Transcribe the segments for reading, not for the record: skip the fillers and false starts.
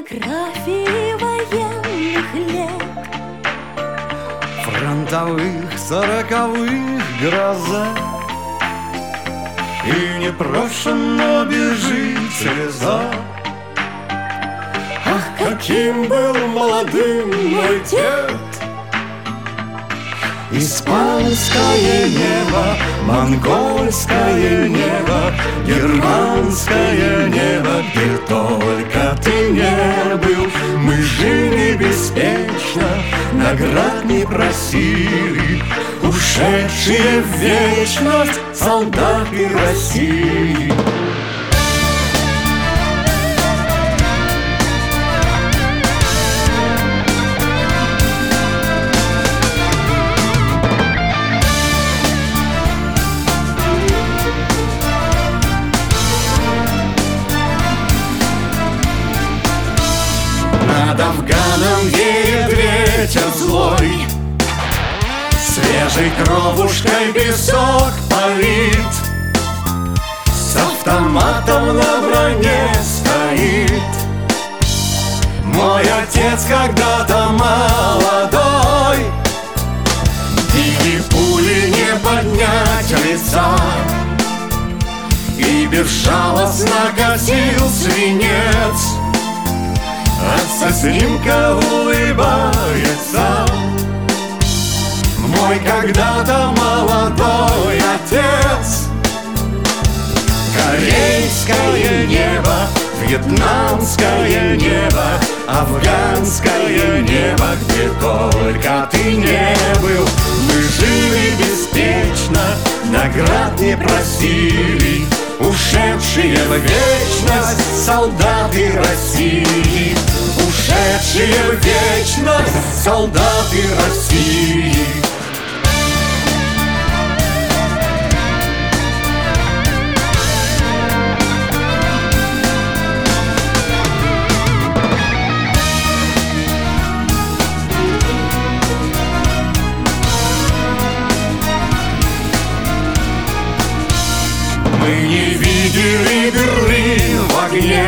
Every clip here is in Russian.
фотографии военных лет, фронтовых, сороковых гроза. И непрошенно бежит слеза. Ах, каким был молодым мой дед! Испанское небо, монгольское небо, германское небо, где только ты не был. Мы жили беспечно, наград не просили, ушедшие в вечность солдаты России. Над Афганом веет ветер злой, свежей кровушкой песок палит, с автоматом на броне стоит. Мой отец когда-то молодой, и пули не поднять лица, и безжалостно косил свинец. Ассасинка улыбается. Мой когда-то молодой отец. Корейское небо, вьетнамское небо, афганское небо, где только ты не был. Мы жили беспечно, наград не просили, ушедшие в вечность солдаты России. Ушедшие в вечность солдаты России. Мы не видели дыры в огне,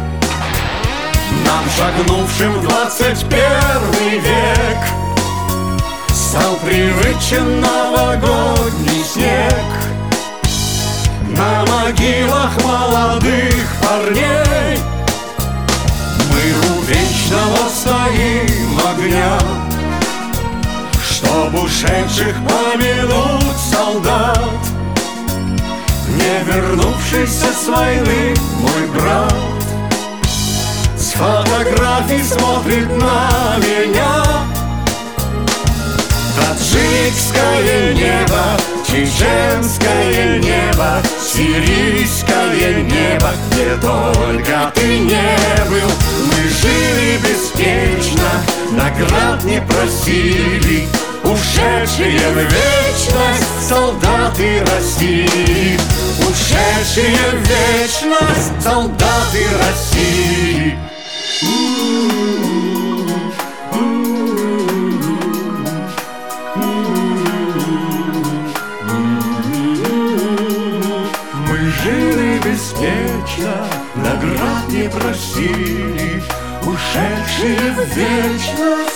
нам, шагнувшим в 21 век, стал привычен новогодний снег. На могилах молодых парней мы у вечного стоим огня, чтоб ушедших помянуть солдат, не вернувшийся с войны мой брат. С фотографий смотрит на меня таджикское небо, чеченское небо, сирийское небо, где только ты не был. Мы жили беспечно, наград не просили, ушедшие в вечность солдаты России. Ушедшие в вечность солдаты России. Мы жили беспечно, наград не просили, ушедшие в вечность